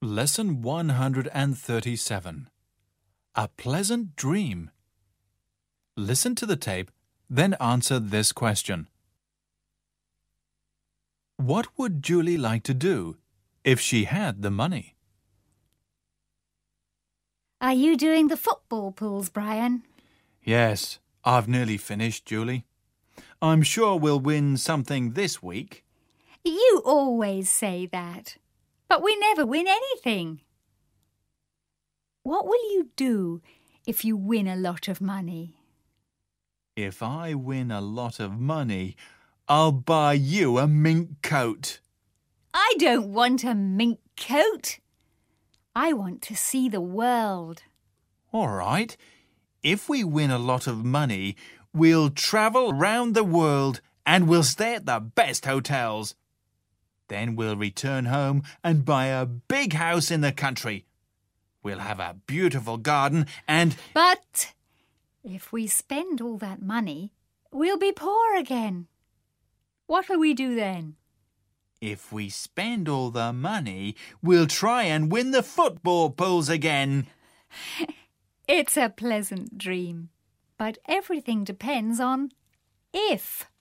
Lesson 137. A Pleasant Dream. Listen to the tape, then answer this question. What would Julie like to do if she had the money? Are you doing the football pools, Brian? Yes, I've nearly finished, Julie. I'm sure we'll win something this week. You always say that, but we never win anything. What will you do if you win a lot of money? If I win a lot of money, I'll buy you a mink coat. I don't want a mink coat. I want to see the world. All right. If we win a lot of money, we'll travel around the world and we'll stay at the best hotels. Then we'll return home and buy a big house in the country. We'll have a beautiful garden and... But if we spend all that money, we'll be poor again. What will we do then? If we spend all the money, we'll try and win the football pools again. It's a pleasant dream, but everything depends on if.